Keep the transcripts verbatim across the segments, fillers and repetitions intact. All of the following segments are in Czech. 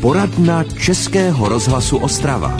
Poradna Českého rozhlasu Ostrava.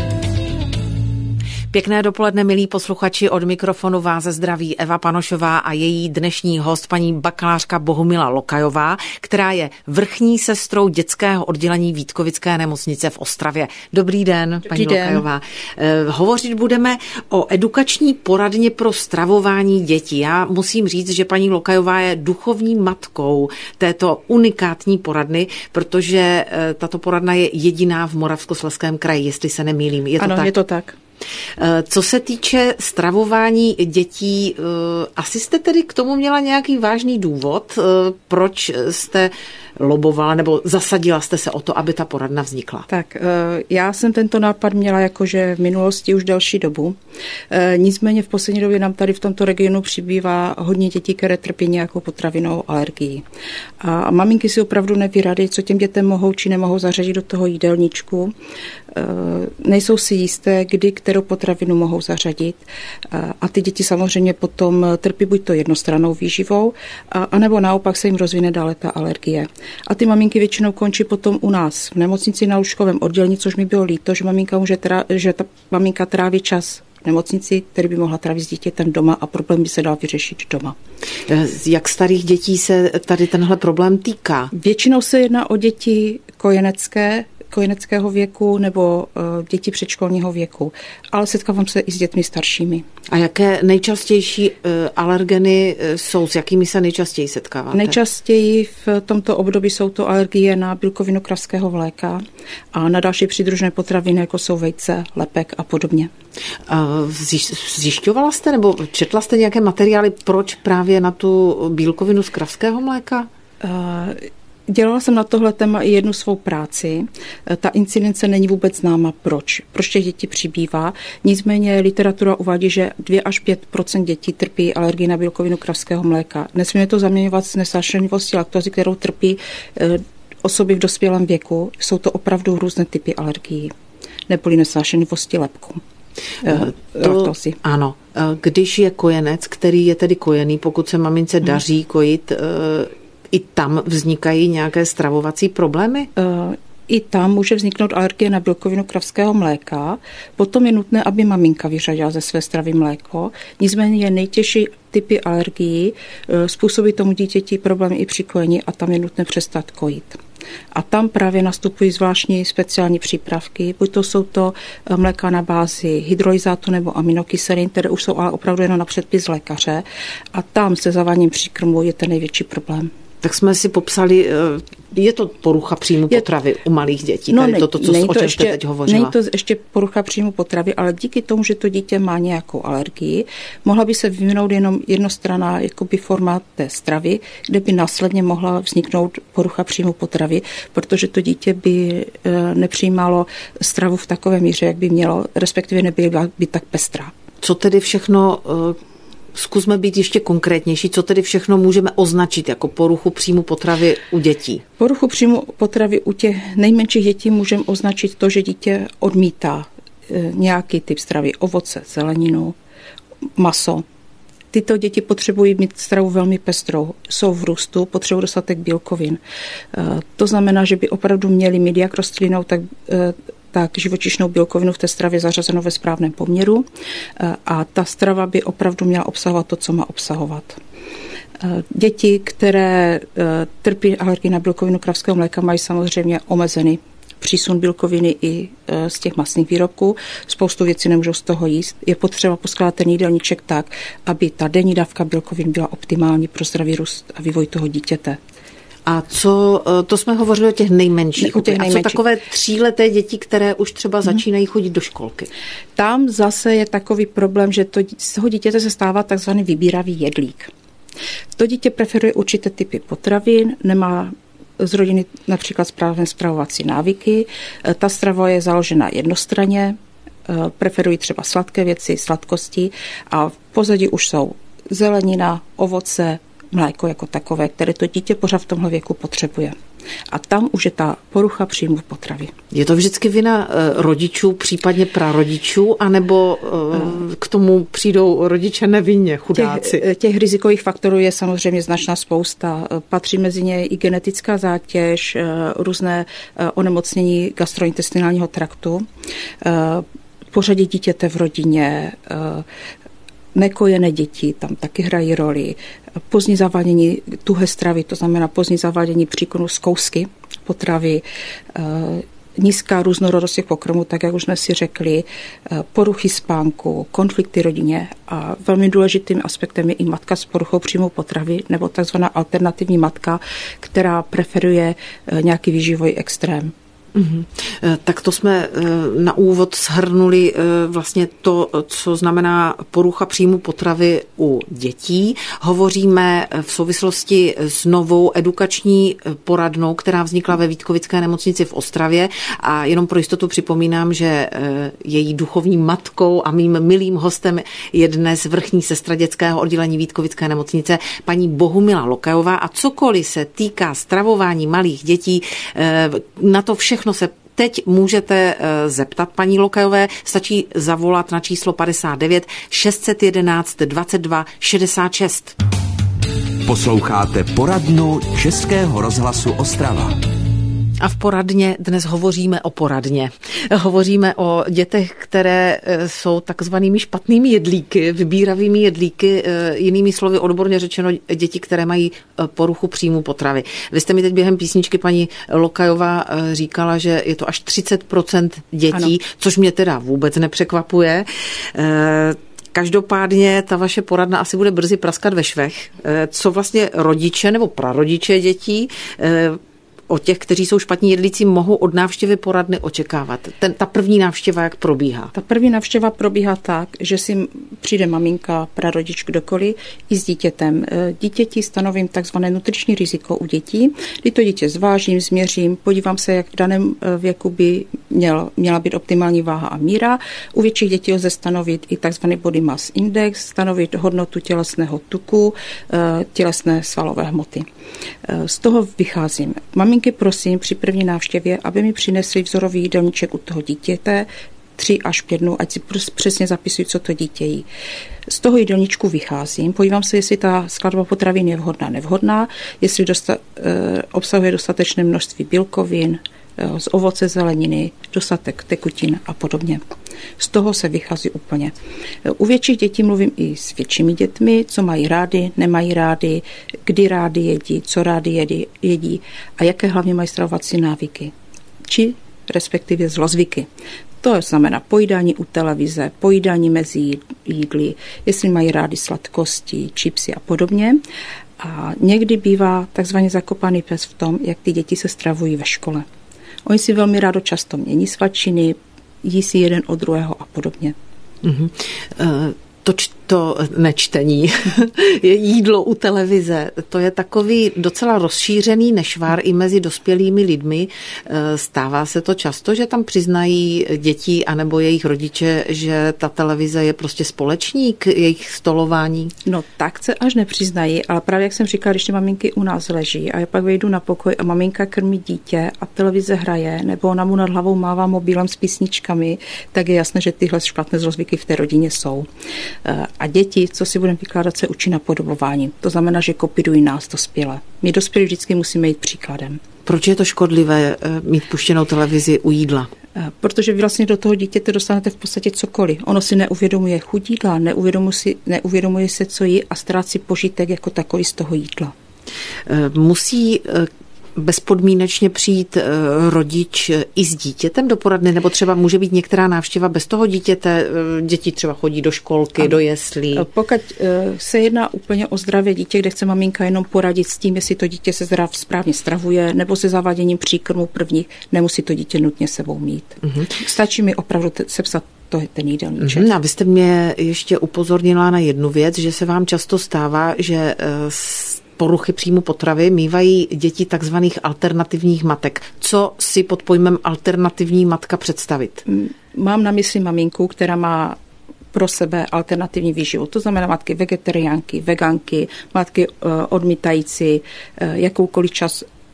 Pěkné dopoledne, milí posluchači, od mikrofonu vás zdraví Eva Panošová a její dnešní host, paní bakalářka Bohumila Lokajová, která je vrchní sestrou dětského oddělení Vítkovické nemocnice v Ostravě. Dobrý den, Dobrý paní den. Lokajová. Hovořit budeme o edukační poradně pro stravování dětí. Já musím říct, že paní Lokajová je duchovní matkou této unikátní poradny, protože tato poradna je jediná v Moravskoslezském kraji, jestli se nemýlím. Je to ano, tak? je to tak. Co se týče stravování dětí, asi jste tedy k tomu měla nějaký vážný důvod, proč jste lobovala nebo zasadila jste se o to, aby ta poradna vznikla? Tak, já jsem tento nápad měla jakože v minulosti už delší dobu. Nicméně v poslední době nám tady v tomto regionu přibývá hodně dětí, které trpí nějakou potravinovou alergii. A maminky si opravdu neví rady, co těm dětem mohou či nemohou zařadit do toho jídelníčku. Nejsou si jisté, kdy kterou potravinu mohou zařadit. A ty děti samozřejmě potom trpí buď to jednostrannou výživou, anebo naopak se jim rozvine dále ta alergie. A ty maminky většinou končí potom u nás v nemocnici na lůžkovém oddělení, což mi bylo líto, že maminka může trá, že ta maminka tráví čas v nemocnici, který by mohla trávit s dítětem doma a problém by se dal vyřešit doma. Jak starých dětí se tady tenhle problém týká? Většinou se jedná o děti kojenecké, kojeneckého věku nebo uh, děti předškolního věku, ale setkávám se i s dětmi staršími. A jaké nejčastější uh, alergeny jsou, s jakými se nejčastěji setkáváte? Nejčastěji v tomto období jsou to alergie na bílkovinu kravského mléka a na další přidružené potraviny, jako jsou vejce, lepek a podobně. Uh, zjišťovala jste nebo četla jste nějaké materiály, proč právě na tu bílkovinu z kravského mléka? Uh, Dělala jsem na tohle téma i jednu svou práci. Ta incidence není vůbec známa, proč. Proč těch dětí přibývá. Nicméně literatura uvádí, že dva až pět procent dětí trpí alergii na bílkovinu kravského mléka. Nesmíme to zaměňovat s nesnášenlivostí laktózy, kterou trpí osoby v dospělém věku. Jsou to opravdu různé typy alergií. Neboli nesnášenlivosti lepku. To, ano. Když je kojenec, který je tedy kojený, pokud se mamince daří kojit, i tam vznikají nějaké stravovací problémy? I tam může vzniknout alergie na bílkovinu kravského mléka. Potom je nutné, aby maminka vyřadila ze své stravy mléko. Nicméně nejtěžší typy alergií způsobí tomu dítěti problémy i při kojení a tam je nutné přestat kojit. A tam právě nastupují zvláštní speciální přípravky, buď to jsou to mléka na bázi hydrolyzátu nebo aminokyselin, které už jsou ale opravdu jenom na předpis lékaře a tam se zaváděním příkrmu je ten největší problém. Tak jsme si popsali, je to porucha příjmu je, potravy u malých dětí, no tady ne, toto, co, o čem ještě, jste teď hovořila. Není to ještě porucha příjmu potravy, ale díky tomu, že to dítě má nějakou alergii, mohla by se vyvinout jenom jednostranná jakoby forma té stravy, kde by následně mohla vzniknout porucha příjmu potravy, protože to dítě by nepřijímalo stravu v takové míře, jak by mělo, respektive nebyla by tak pestrá. Co tedy všechno... Zkusme být ještě konkrétnější, co tedy všechno můžeme označit jako poruchu příjmu potravy u dětí? Poruchu příjmu potravy u těch nejmenších dětí můžeme označit to, že dítě odmítá nějaký typ stravy, ovoce, zeleninu, maso. Tyto děti potřebují mít stravu velmi pestrou, jsou v růstu, potřebují dostatek bílkovin. To znamená, že by opravdu měli mít jak rostlinnou, tak tak živočišnou bílkovinu v té stravě zařazeno ve správném poměru a ta strava by opravdu měla obsahovat to, co má obsahovat. Děti, které trpí alergii na bílkovinu kravského mléka, mají samozřejmě omezený přísun bílkoviny i z těch masných výrobků. Spoustu věcí nemůžou z toho jíst. Je potřeba poskládat ten jídelníček tak, aby ta denní dávka bílkovin byla optimální pro zdravý růst a vývoj toho dítěte. A co, to jsme hovořili o těch nejmenších. Ne, těch a nejmenších. co takové tříleté děti, které už třeba začínají chodit do školky? Tam zase je takový problém, že to, z toho dítěte se stává takzvaný vybíravý jedlík. To dítě preferuje určité typy potravin, nemá z rodiny například správné stravovací návyky. Ta strava je založena jednostranně, preferují třeba sladké věci, sladkosti a v pozadí už jsou zelenina, ovoce, mléko jako takové, které to dítě pořád v tomhle věku potřebuje. A tam už je ta porucha příjmu potravy. Je to vždycky vina rodičů, případně prarodičů, anebo k tomu přijdou rodiče nevinně, chudáci? Těch, těch rizikových faktorů je samozřejmě značná spousta. Patří mezi ně i genetická zátěž, různé onemocnění gastrointestinálního traktu, pořadí dítěte v rodině, nekojené děti tam taky hrají roli, pozdní zavádění tuhé stravy, to znamená pozdní zavádění příkonu z kousky potravy, nízká různorodost těch pokrmů, tak jak už jsme si řekli, poruchy spánku, konflikty rodině a velmi důležitým aspektem je i matka s poruchou příjmu potravy nebo takzvaná alternativní matka, která preferuje nějaký výživový extrém. Mm-hmm. Tak to jsme na úvod shrnuli vlastně to, co znamená porucha příjmu potravy u dětí. Hovoříme v souvislosti s novou edukační poradnou, která vznikla ve Vítkovické nemocnici v Ostravě a jenom pro jistotu připomínám, že její duchovní matkou a mým milým hostem je dnes vrchní sestra dětského oddělení Vítkovické nemocnice paní Bohumila Lokajová a cokoliv se týká stravování malých dětí, na to všechno se teď můžete zeptat paní Lokajové, stačí zavolat na číslo padesát devět šest set jedenáct dvacet dva šedesát šest. Posloucháte poradnu Českého rozhlasu Ostrava. A v poradně dnes hovoříme o poradně. Hovoříme o dětech, které jsou takzvanými špatnými jedlíky, vybíravými jedlíky, jinými slovy odborně řečeno děti, které mají poruchu příjmu potravy. Vy jste mi teď během písničky paní Lokajová říkala, že je to až třicet procent dětí, ano. Což mě teda vůbec nepřekvapuje. Každopádně ta vaše poradna asi bude brzy praskat ve švech. Co vlastně rodiče nebo prarodiče dětí o těch, kteří jsou špatní jedlíci, mohou od návštěvy poradny očekávat? Ten, ta první návštěva jak probíhá? Ta první návštěva probíhá tak, že si přijde maminka, prarodič, kdokoliv i s dítětem. Dítěti stanovím takzvané nutriční riziko u dětí, kdy to dítě zvážím, změřím, podívám se, jak v daném věku by měl, měla být optimální váha a míra. U větších dětí lze stanovit i takzvaný body mass index, stanovit hodnotu tělesného tuku, tělesné svalové hmoty. Z toho vycházím. Maminky prosím při první návštěvě, aby mi přinesli vzorový jídelníček u toho dítěte, tři až pět dnů, ať si přesně zapisují, co to dítě jí. Z toho jídelníčku vycházím, podívám se, jestli ta skladba potravin je vhodná, nevhodná, jestli dosta, eh, obsahuje dostatečné množství bílkovin, eh, z ovoce, zeleniny, dostatek tekutin a podobně. Z toho se vychází úplně. U větších dětí mluvím i s většími dětmi, co mají rády, nemají rády, kdy rády jedí, co rády jedí, jedí a jaké hlavně mají stravovací návyky, či respektive zlozvyky. To znamená pojídání u televize, pojídání mezi jídly, jestli mají rádi sladkosti, čipsy a podobně. A někdy bývá takzvaně zakopaný pes v tom, jak ty děti se stravují ve škole. Oni si velmi rádo často mění svačiny, jí si jeden od druhého a podobně. Mm-hmm. Uh, to, to nečtení, je jídlo u televize, to je takový docela rozšířený nešvar i mezi dospělými lidmi. Stává se to často, že tam přiznají děti anebo jejich rodiče, že ta televize je prostě společník jejich stolování? No tak se až nepřiznají, ale právě jak jsem říkala, když ty maminky u nás leží a já pak vejdu na pokoj a maminka krmí dítě a televize hraje, nebo ona mu nad hlavou mává mobilem s písničkami, tak je jasné, že tyhle špatné zlozvyky v té rodině jsou. A děti, co si budeme vykládat, se učí napodobování. To znamená, že kopírují nás dospělé. My dospělí vždycky musíme jít příkladem. Proč je to škodlivé mít puštěnou televizi u jídla? Protože vy vlastně do toho dítěte dostanete v podstatě cokoliv. Ono si neuvědomuje chuť jídla, neuvědomuje, si, neuvědomuje se, co jí a ztrácí požitek jako takový z toho jídla. Musí bezpodmínečně přijít rodič i s dítětem do poradny, nebo třeba může být některá návštěva bez toho dítěte, děti třeba chodí do školky, ano. Do jeslí. Pokud se jedná úplně o zdravé dítě, kde chce maminka jenom poradit s tím, jestli to dítě se zdrav, správně stravuje, nebo se zaváděním příkrmů prvních, nemusí to dítě nutně sebou mít. Uh-huh. Stačí mi opravdu te- sepsat to je ten jídelníček. Uh-huh. A vy jste mě ještě upozornila na jednu věc, že se vám často stává, že poruchy příjmu potravy mívají děti takzvaných alternativních matek. Co si pod pojmem alternativní matka představit? Mám na mysli maminku, která má pro sebe alternativní výživu. To znamená matky vegetariánky, veganky, matky odmítající jakoukoliv čas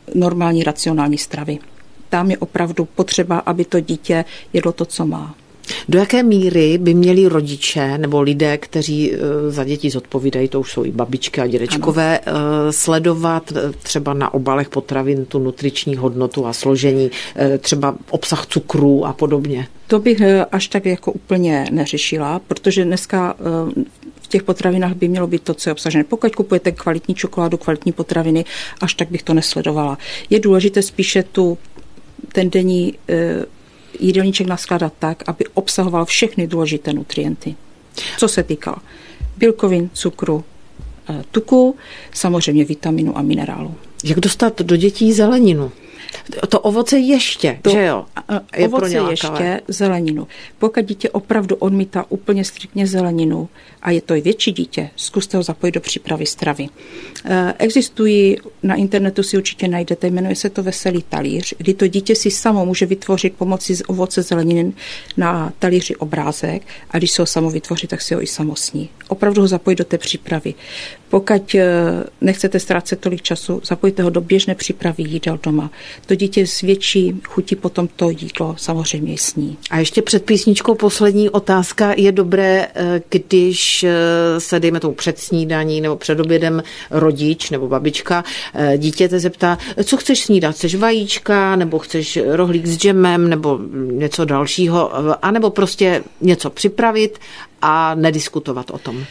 normální racionální stravy. Tam je opravdu potřeba, aby to dítě jedlo to, co má. Do jaké míry by měli rodiče nebo lidé, kteří za děti zodpovídají, to už jsou i babičky a dědečkové, ano, sledovat třeba na obalech potravin tu nutriční hodnotu a složení, třeba obsah cukrů a podobně? To bych až tak jako úplně neřešila, protože dneska v těch potravinách by mělo být to, co je obsažené. Pokud kupujete kvalitní čokoládu, kvalitní potraviny, až tak bych to nesledovala. Je důležité spíše tu ten denní jídelníček naskládat tak, aby obsahoval všechny důležité nutrienty. Co se týká bílkovin, cukru, tuku, samozřejmě vitaminu a minerálu. Jak dostat do dětí zeleninu? To ovoce ještě, to, že jo? Je ovoce ještě, zeleninu. Pokud dítě opravdu odmítá úplně striktně zeleninu a je to i větší dítě, zkuste ho zapojit do přípravy stravy. Existují, na internetu si určitě najdete, jmenuje se to Veselý talíř, kdy to dítě si samo může vytvořit pomocí z ovoce zeleniny na talíři obrázek a když se ho samo vytvoří, tak si ho i samo sní. Opravdu ho zapojit do té přípravy. Pokud nechcete ztrácet tolik času, zapojte ho do běžné přípravy jídel doma. To dítě s větší chutí potom to jídlo samozřejmě sní. A ještě před písničkou poslední otázka. Je dobré, když se, dejme tomu před snídaní nebo před obědem rodič nebo babička dítěte zeptá, co chceš snídat? Chceš vajíčka nebo chceš rohlík s džemem nebo něco dalšího? A nebo prostě něco připravit a nediskutovat o tom?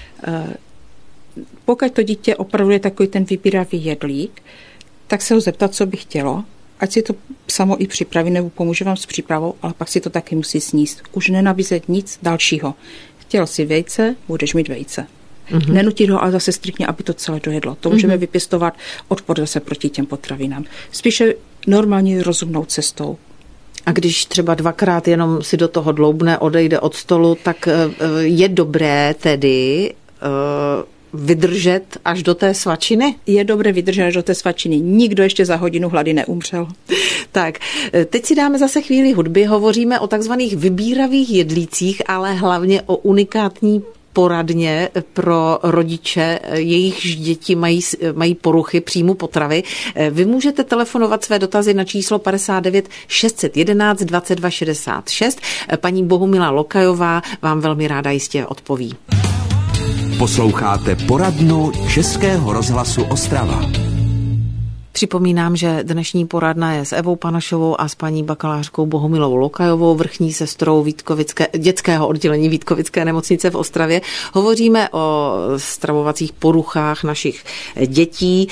Pokud to dítě opravdu je takový ten vybíravý jedlík, tak se ho zeptat, co by chtělo, ať si to samo i připraví nebo pomůže vám s přípravou, ale pak si to taky musí sníst. Už nenabízet nic dalšího. Chtěl si vejce, budeš mít vejce. Mm-hmm. Nenutit ho ale zase striktně, aby to celé dojedlo. To můžeme mm-hmm. vypěstovat odpor zase proti těm potravinám. Spíše normálně rozumnou cestou. A když třeba dvakrát jenom si do toho dloubne, odejde od stolu, tak je dobré tedy vydržet až do té svačiny? Je dobré vydržet až do té svačiny. Nikdo ještě za hodinu hlady neumřel. Tak, teď si dáme zase chvíli hudby. Hovoříme o takzvaných vybíravých jedlících, ale hlavně o unikátní poradně pro rodiče, jejichž děti mají, mají poruchy příjmu potravy. Vy můžete telefonovat své dotazy na číslo padesát devět šest set jedenáct dvacet dva šedesát šest. Paní Bohumila Lokajová vám velmi ráda jistě odpoví. Posloucháte poradnu Českého rozhlasu Ostrava. Připomínám, že dnešní poradna je s Evou Panašovou a s paní bakalářkou Bohumilou Lokajovou, vrchní sestrou Vítkovické, dětského oddělení Vítkovické nemocnice v Ostravě. Hovoříme o stravovacích poruchách našich dětí.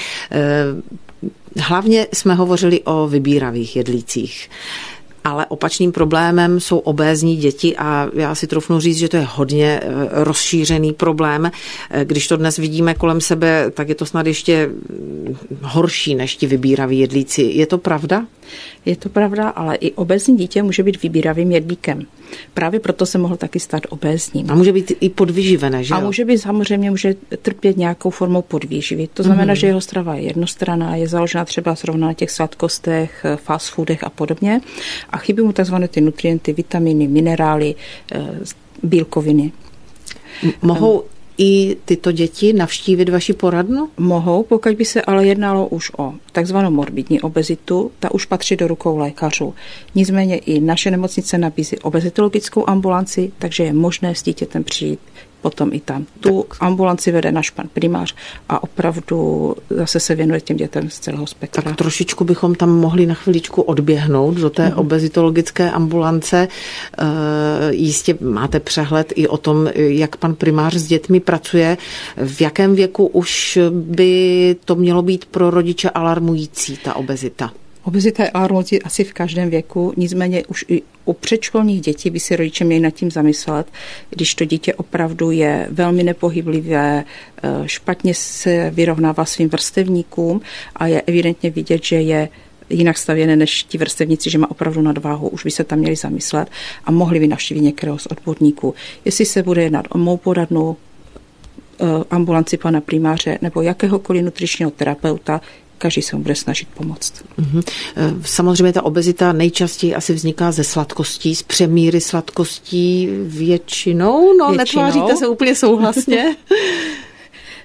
Hlavně jsme hovořili o vybíravých jedlících. Ale opačným problémem jsou obézní děti a já si trufnu říct, že to je hodně rozšířený problém. Když to dnes vidíme kolem sebe, tak je to snad ještě horší než ti vybíraví jedlíci. Je to pravda? Je to pravda, ale i obézní dítě může být vybíravým jedlíkem. Právě proto se mohl taky stát obézním. A může být i podvyživené, že jo? A může být samozřejmě, může trpět nějakou formou podvýživy. To znamená, mm. že jeho strava je jednostranná, je založena třeba zrovna na těch sladkostech, fast foodech a podobně. A chybí mu takzvané ty nutrienty, vitaminy, minerály, bílkoviny. M- mohou i tyto děti navštívit vaši poradnu? Mohou, pokud by se ale jednalo už o takzvanou morbidní obezitu, ta už patří do rukou lékařů. Nicméně i naše nemocnice nabízí obezitologickou ambulanci, takže je možné s dítětem přijít potom i tam. Tu tak. ambulanci vede náš pan primář a opravdu zase se věnuje těm dětem z celého spektra. Tak trošičku bychom tam mohli na chviličku odběhnout do té mm-hmm. obezitologické ambulance. E, jistě máte přehled i o tom, jak pan primář s dětmi pracuje. V jakém věku už by to mělo být pro rodiče alarmující, ta obezita? Obezita je alarmující asi v každém věku, nicméně už i u předškolních dětí by si rodiče měli nad tím zamyslet, když to dítě opravdu je velmi nepohyblivé, špatně se vyrovnává svým vrstevníkům a je evidentně vidět, že je jinak stavěné než ti vrstevníci, že má opravdu nadváhu, už by se tam měli zamyslet a mohli by navštívit některého z odborníků. Jestli se bude jednat o mou poradnu, ambulanci pana primáře nebo jakéhokoliv nutričního terapeuta, každý se mu bude snažit pomoct. Mm-hmm. Samozřejmě ta obezita nejčastěji asi vzniká ze sladkostí, z přemíry sladkostí většinou. No, většinou. Netváříte se úplně souhlasně.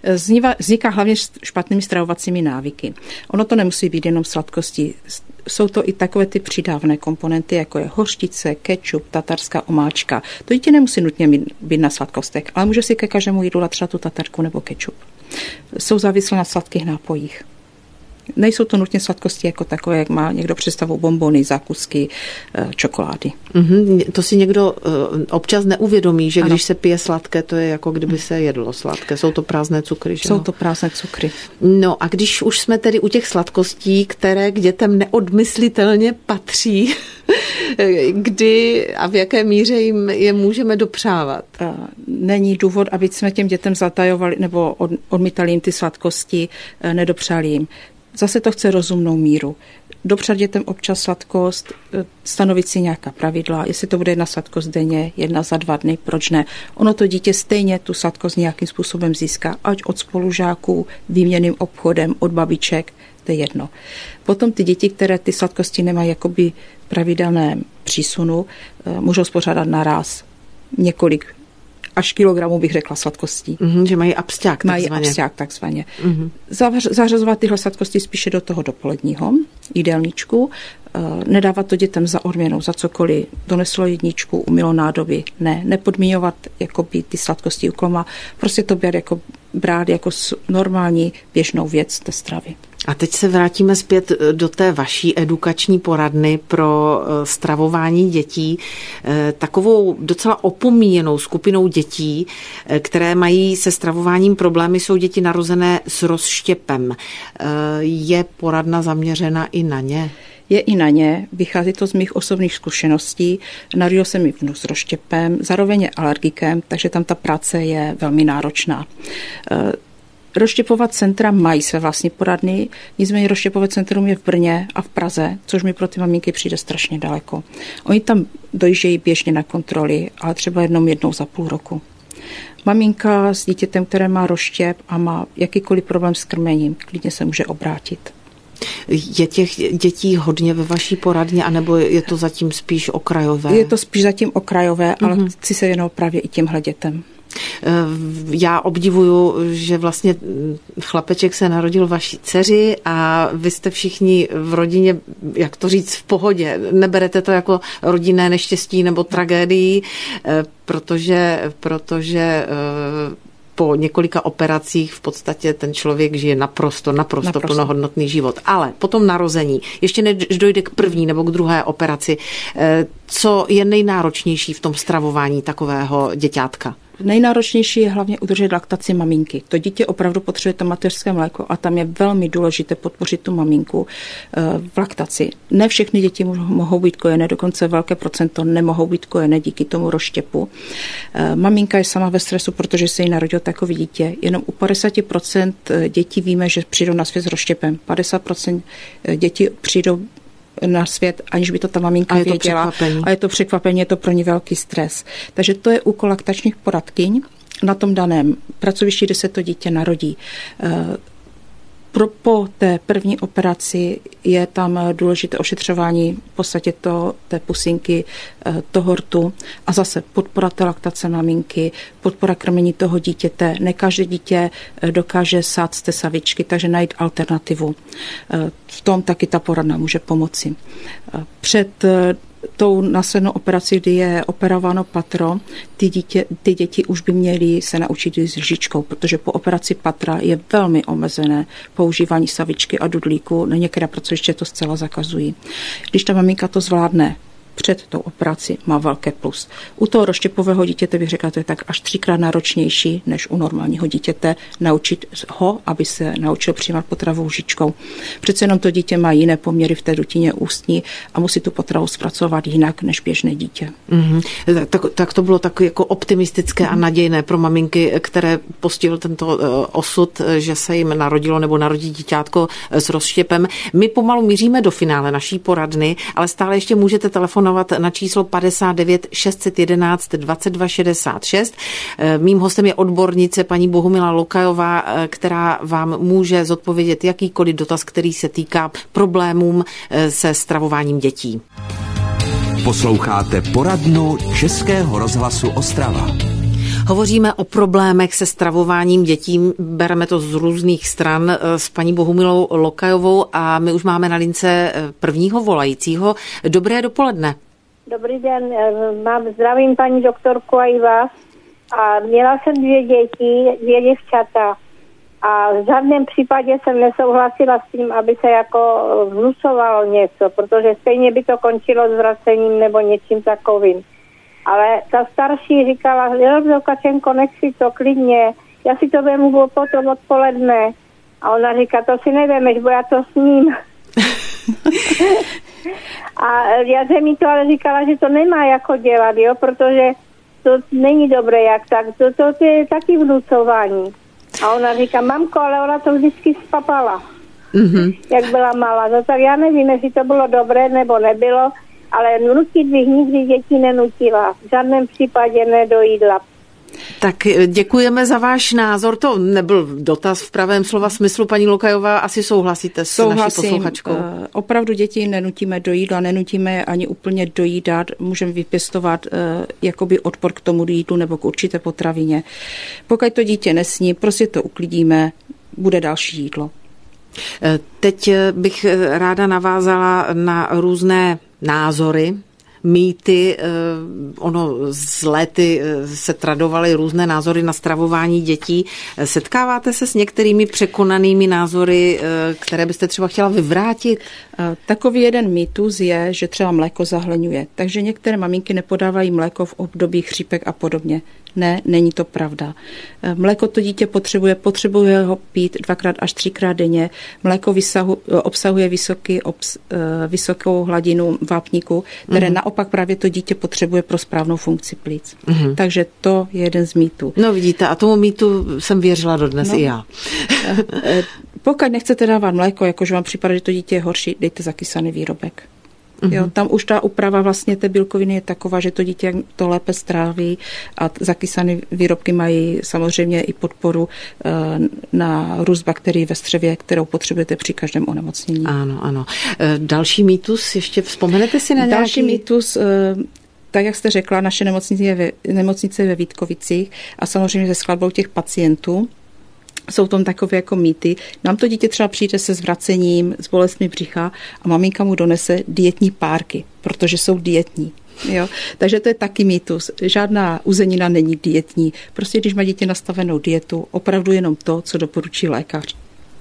Vzniká hlavně špatnými stravovacími návyky. Ono to nemusí být jenom sladkosti. Jsou to i takové ty přidávné komponenty, jako je hořčice, kečup, tatarská omáčka. To dítě nemusí nutně být na sladkostech, ale může si ke každému jídlu dát třeba tu tatarku nebo kečup. Jsou závislé na sladkých nápojích. Nejsou to nutně sladkosti jako takové, jak má někdo představu bonbony, zákusky, čokolády. Mm-hmm. To si někdo občas neuvědomí, že ano. Když se pije sladké, to je jako kdyby se jedlo sladké. Jsou to prázdné cukry, že? Jsou to prázdné cukry. No a když už jsme tedy u těch sladkostí, které k dětem neodmyslitelně patří, kdy a v jaké míře jim je můžeme dopřávat? Není důvod, aby jsme těm dětem zatajovali nebo odmítali jim ty sladkosti, nedopřáli jim. Zase to chce rozumnou míru. Dopřát dětem občas sladkost, stanovit si nějaká pravidla, jestli to bude jedna sladkost denně, jedna za dva dny, proč ne. Ono to dítě stejně tu sladkost nějakým způsobem získá, ať od spolužáků, výměnným obchodem, od babiček, to je jedno. Potom ty děti, které ty sladkosti nemají jakoby pravidelném přísunu, můžou spořádat naraz několik až kilogramů, bych řekla, sladkostí. Mm-hmm, že mají absťák takzvaně. Mají absťák takzvaně. Mm-hmm. Zařazovat tyhle sladkosti spíše do toho dopoledního jídelníčku. Nedávat to dětem za odměnou, za cokoliv. Doneslo jedničku, umylo nádoby. Ne, nepodmiňovat jakoby ty sladkosti úkolma. Prostě to brát jako, brát jako normální běžnou věc té stravy. A teď se vrátíme zpět do té vaší edukační poradny pro stravování dětí. Takovou docela opomíjenou skupinou dětí, které mají se stravováním problémy, jsou děti narozené s rozštěpem. Je poradna zaměřena i na ně? Je i na ně, vychází to z mých osobních zkušeností. Narodil se mi vnuk s rozštěpem, zároveň je alergikem, takže tam ta práce je velmi náročná. Rozštěpové centra mají své vlastní poradny, nicméně rozštěpové centrum je v Brně a v Praze, což mi pro ty maminky přijde strašně daleko. Oni tam dojíždějí běžně na kontroly, ale třeba jednou jednou za půl roku. Maminka s dítětem, které má rozštěp a má jakýkoliv problém s krmením, klidně se může obrátit. Je těch dětí hodně ve vaší poradně, anebo je to zatím spíš okrajové? Je to spíš zatím okrajové, ale mm-hmm. chci se věnovat právě i těmhle dětem. Já obdivuju, že vlastně chlapeček se narodil vaší dceři a vy jste všichni v rodině, jak to říct, v pohodě. Neberete to jako rodinné neštěstí nebo tragédii, protože, protože po několika operacích v podstatě ten člověk žije naprosto, naprosto, naprosto plnohodnotný život. Ale potom narození, ještě než dojde k první nebo k druhé operaci, co je nejnáročnější v tom stravování takového děťátka? Nejnáročnější je hlavně udržet laktaci maminky. To dítě opravdu potřebuje to mateřské mléko a tam je velmi důležité podpořit tu maminku v laktaci. Ne všechny děti mohou být kojené, dokonce velké procento nemohou být kojené díky tomu rozštěpu. Maminka je sama ve stresu, protože se jí narodil takový dítě. Jenom u padesát procent dětí víme, že přijdou na svět s rozštěpem. padesát procent dětí přijdou na svět, aniž by to ta maminka a věděla. A je to překvapení, je to pro ní velký stres. Takže to je úkol laktačních poradkyň na tom daném pracovišti, kde se to dítě narodí. Pro, po té první operaci je tam důležité ošetřování v podstatě to, té pusinky, toho rtu a zase podpora té laktace maminky, podpora krmení toho dítěte. Ne každé dítě dokáže sát z té savičky, takže najít alternativu. V tom taky ta poradna může pomoci. Před tou následnou operací, kdy je operováno patro, ty, dítě, ty děti už by měly se naučit s lžičkou, protože po operaci patra je velmi omezené používání savičky a dudlíku. Na některé pracoviště to zcela zakazují. Když ta maminka to zvládne před tou operací, má velké plus. U toho rozštěpového dítěte bych řekla, to je tak až třikrát náročnější než u normálního dítěte naučit ho, aby se naučil přijímat potravu lžičkou. Přece jenom to dítě má jiné poměry v té dutině ústní a musí tu potravu zpracovat jinak než běžné dítě. Mm-hmm. Tak, tak to bylo tak jako optimistické mm-hmm. a nadějné pro maminky, které postihl tento osud, že se jim narodilo nebo narodí díťátko s rozštěpem. My pomalu míříme do finále naší poradny, ale stále ještě můžete telefonovat na číslo padesát devět šest set jedenáct dvacet dva šedesát šest. Mým hostem je odbornice paní Bohumila Lokajová, která vám může zodpovědět jakýkoliv dotaz, který se týká problémům se stravováním dětí. Posloucháte poradnu Českého rozhlasu Ostrava. Hovoříme o problémech se stravováním dětí, bereme to z různých stran s paní Bohumilou Lokajovou a my už máme na lince prvního volajícího. Dobré dopoledne. Dobrý den, mám zdravím paní doktorku a i vás. A měla jsem dvě děti, dvě děvčata. A v žádném případě jsem nesouhlasila s tím, aby se jako vnucovalo něco, protože stejně by to končilo zvracením nebo něčím takovým. Ale ta starší říkala, jo, Kačenko, nech si to klidně, já si to vemu potom odpoledne. A ona říká, to si nevemeš, bo já to sním. A já jsem mi to ale říkala, že to nemá jako dělat, jo, protože to není dobré jak tak, to, to, to je taky vnucování. A ona říká, mamko, ale ona to vždycky spapala, mm-hmm. jak byla malá. No tak já nevím, jestli to bylo dobré nebo nebylo, ale nutit bych nikdy děti nenutila. V žádném případě ne do jídla. Tak děkujeme za váš názor. To nebyl dotaz v pravém slova smyslu. Paní Lokajová, asi souhlasíte s Souhlasím. naší posluchačkou? Opravdu děti nenutíme do jídla, nenutíme ani úplně dojídat. Můžeme vypěstovat uh, jakoby odpor k tomu jídlu nebo k určité potravině. Pokud to dítě nesní, prostě to uklidíme, bude další jídlo. Teď bych ráda navázala na různé názory, mýty, ono z léty se tradovaly různé názory na stravování dětí. Setkáváte se s některými překonanými názory, které byste třeba chtěla vyvrátit? Takový jeden mýtus je, že třeba mléko zahleňuje. Takže některé maminky nepodávají mléko v období chřipek a podobně. Ne, není to pravda. Mléko to dítě potřebuje, potřebuje ho pít dvakrát až třikrát denně. Mléko vysahu, obsahuje vysoký, obs, vysokou hladinu vápníku, které mm. naopak právě to dítě potřebuje pro správnou funkci plic. Mm. Takže to je jeden z mýtů. No vidíte, a tomu mýtu jsem věřila dodnes no. i já. Pokud nechcete dávat mléko, jakože vám připadá, že to dítě je horší, dejte zakysaný výrobek. Jo, tam už ta úprava vlastně té bílkoviny je taková, že to dítě to lépe stráví a zakysané výrobky mají samozřejmě i podporu na růst bakterií ve střevě, kterou potřebujete při každém onemocnění. Ano, ano. Další mýtus, ještě vzpomenete si na nějaký? Další mýtus, tak jak jste řekla, naše nemocnice je ve, nemocnice je ve Vítkovicích a samozřejmě se skladbou těch pacientů. Jsou tam takové jako mýty. Nám to dítě třeba přijde se zvracením, s bolestmi břicha a maminka mu donese dietní párky, protože jsou dietní. Jo? Takže to je taky mýtus. Žádná uzenina není dietní. Prostě když má dítě nastavenou dietu, opravdu jenom to, co doporučí lékař.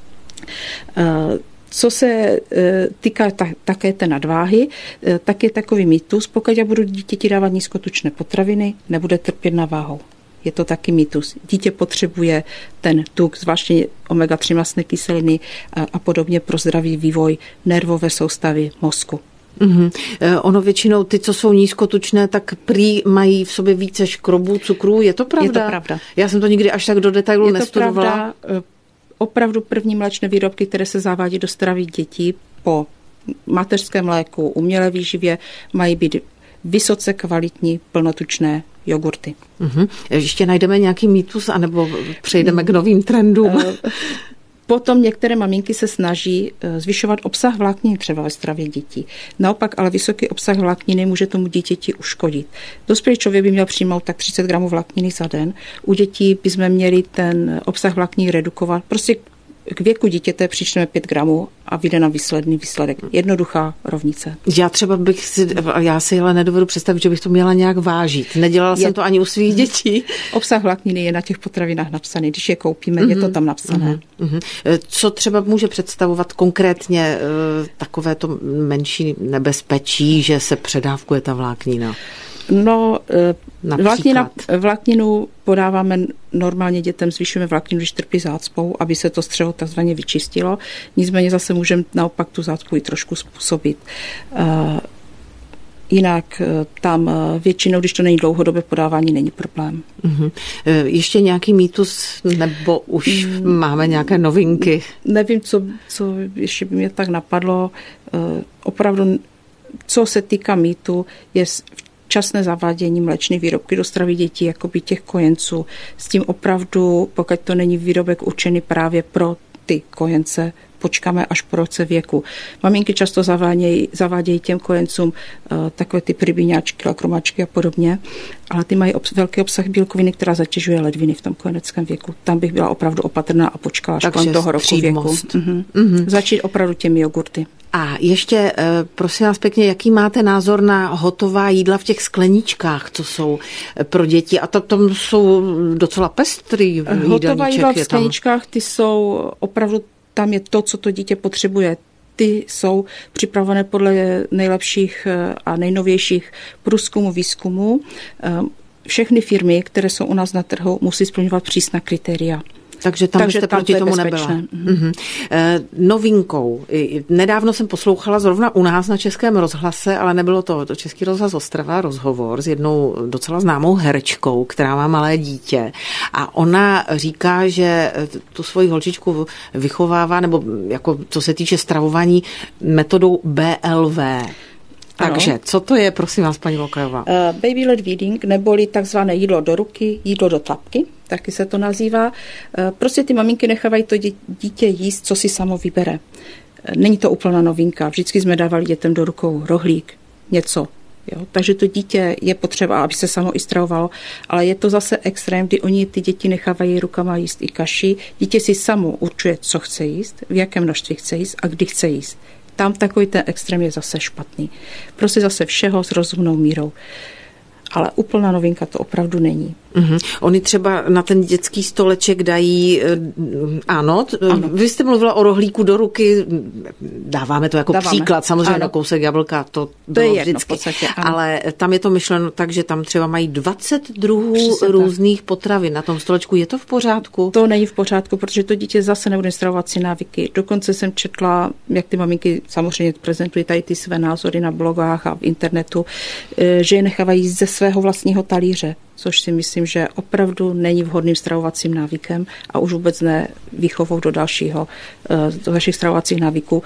Co se týká také té nadváhy, tak je takový mýtus. Pokud já budu dítěti dávat nízkotučné potraviny, nebude trpět na váhou. Je to taky mýtus. Dítě potřebuje ten tuk, zvláště omega tři mastné kyseliny a, a podobně pro zdravý vývoj nervové soustavy mozku. Mm-hmm. Ono většinou ty, co jsou nízkotučné, tak prý mají v sobě více škrobů, cukrů. Je to pravda? Je to pravda. Já jsem to nikdy až tak do detailu Je nestudovala. To pravda. Opravdu první mléčné výrobky, které se zavádí do stravy dětí po mateřském mléku, umělé výživě, mají být vysoce kvalitní, plnotučné jogurty. Uhum. Ještě najdeme nějaký mýtus, anebo přejdeme k novým trendům? Potom některé maminky se snaží zvyšovat obsah vlákniny třeba ve stravě dětí. Naopak ale vysoký obsah vlákniny může tomu dítěti uškodit. Dospělý člověk by měl přijmout tak třicet gramů vlákniny za den. U dětí bychom měli ten obsah vlákniny redukovat. Prostě k věku dítěte přičteme pět gramů a vyjde nám výsledný výsledek. Jednoduchá rovnice. Já třeba bych si, já si ale nedovedu představit, že bych to měla nějak vážit. Nedělala je, jsem to ani u svých dětí. Obsah vlákniny je na těch potravinách napsaný. Když je koupíme, mm-hmm. je to tam napsané. Mm-hmm. Co třeba může představovat konkrétně takové to menší nebezpečí, že se předávkuje ta vláknina? No, vláknina, vlákninu podáváme normálně dětem, zvyšujeme vlákninu, když trpí zácpou, aby se to střevo takzvaně vyčistilo. Nicméně zase můžeme naopak tu zácpu i trošku způsobit. Jinak tam většinou, když to není dlouhodobé podávání, není problém. Uh-huh. Ještě nějaký mýtus, nebo už mm. máme nějaké novinky? Nevím, co, co ještě by mě tak napadlo. Opravdu, co se týká mýtu, je včasné zavádění mléčných výrobky do stravy dětí, jakoby těch kojenců. S tím opravdu, pokud to není výrobek určený právě pro ty kojence, počkáme až po roce věku. Maminky často zavádějí, zavádějí těm kojencům uh, takové ty rybíňáčky, lakromačky a podobně, ale ty mají obs- velký obsah bílkoviny, která zatěžuje ledviny v tom kojeneckém věku. Tam bych byla opravdu opatrná a počkala až kolem toho roku věku. Mhm. Mhm. Začít opravdu těmi jogurty. A ještě, prosím vás pěkně, jaký máte názor na hotová jídla v těch skleničkách, co jsou pro děti? A to tam jsou docela pestrý jídelníček. Hotová jídla v skleničkách, ty jsou opravdu, tam je to, co to dítě potřebuje. Ty jsou připravené podle nejlepších a nejnovějších průzkumů, výzkumů. Všechny firmy, které jsou u nás na trhu, musí splňovat přísná kritéria. Takže tam Takže byste tam proti tomu nebyla. Mm-hmm. E, novinkou. Nedávno jsem poslouchala zrovna u nás na Českém rozhlase, ale nebylo to, to Český rozhlas Ostrava, rozhovor s jednou docela známou herečkou, která má malé dítě. A ona říká, že tu svoji holčičku vychovává, nebo jako co se týče stravování, metodou B L V. Takže, ano. Co to je, prosím vás, paní Lokajová? Uh, baby led feeding, neboli takzvané jídlo do ruky, jídlo do tlapky, taky se to nazývá. Uh, prostě ty maminky nechávají to dítě jíst, co si samo vybere. Uh, není to úplná novinka. Vždycky jsme dávali dětem do rukou rohlík, něco. Jo? Takže to dítě je potřeba, aby se samo i stravovalo, ale je to zase extrém, kdy oni ty děti nechávají rukama jíst i kaši. Dítě si samo určuje, co chce jíst, v jakém množství chce jíst a kdy chce jíst. Tam takový ten extrém je zase špatný. Prostě zase všeho s rozumnou mírou. Ale úplná novinka to opravdu není. Mm-hmm. Oni třeba na ten dětský stoleček dají, ano, ano, vy jste mluvila o rohlíku do ruky, dáváme to jako Dáváme. příklad, samozřejmě na kousek jablka, to, to bylo jedno, vždycky, podstatě, ale tam je to myšleno tak, že tam třeba mají dvacet druhů Přesně různých tak. potravin na tom stolečku. Je to v pořádku? To není v pořádku, protože to dítě zase nebude stravovací návyky. Dokonce jsem četla, jak ty maminky samozřejmě prezentují tady ty své názory na blogách a v internetu, že je nechávají ze svého vlastního talíře, což si myslím, že opravdu není vhodným stravovacím návykem a už vůbec ne výchovou do dalšího, do dalších stravovacích návyků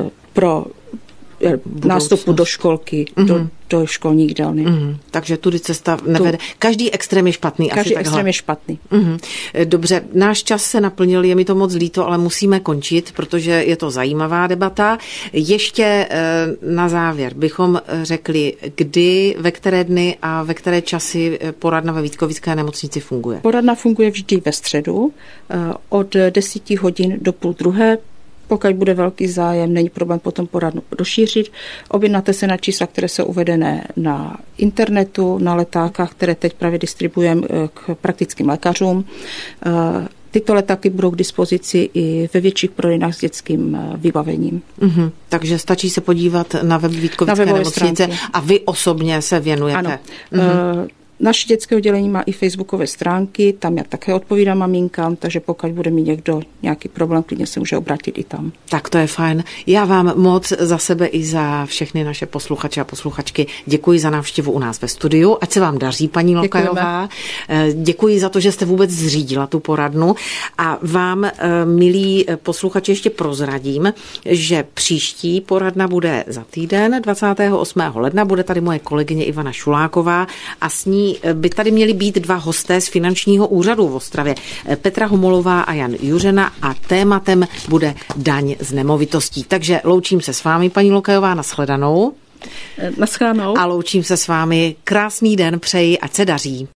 pro Budoucnost. nástupu do školky, mm-hmm. do, do školní jídelny. Mm-hmm. Takže tudy cesta nevede. Tu, každý extrém je špatný. Každý asi extrém je špatný. Mm-hmm. Dobře, náš čas se naplnil, je mi to moc líto, ale musíme končit, protože je to zajímavá debata. Ještě na závěr bychom řekli, kdy, ve které dny a ve které časy poradna ve Vítkovické nemocnici funguje. Poradna funguje vždy ve středu od deseti hodin do půl druhé. Pokud bude velký zájem, není problém potom poradnu rozšířit. Objednáte se na čísla, které jsou uvedené na internetu, na letákách, které teď právě distribuujeme k praktickým lékařům. Tyto letáky budou k dispozici i ve větších prodejnách s dětským vybavením. Mm-hmm. Takže stačí se podívat na web Vítkovické na nemocnice a vy osobně se věnujete. Ano. Mm-hmm. Naše dětské oddělení má i facebookové stránky, tam já také odpovídám maminkám, takže pokud bude mít někdo nějaký problém, klidně se může obrátit i tam. Tak to je fajn. Já vám moc za sebe i za všechny naše posluchače a posluchačky děkuji za návštěvu u nás ve studiu. Ať se vám daří, paní Lokajová. Děkuji za to, že jste vůbec zřídila tu poradnu a vám, milí posluchači, ještě prozradím, že příští poradna bude za týden, dvacátého osmého ledna. Bude tady moje kolegyně Ivana Šuláková a s ní by tady měli být dva hosté z finančního úřadu v Ostravě. Petra Homolová a Jan Juřena a tématem bude daň z nemovitostí. Takže loučím se s vámi, paní Lokajová, nashledanou. Nashledanou. A loučím se s vámi. Krásný den přeji, ať se daří.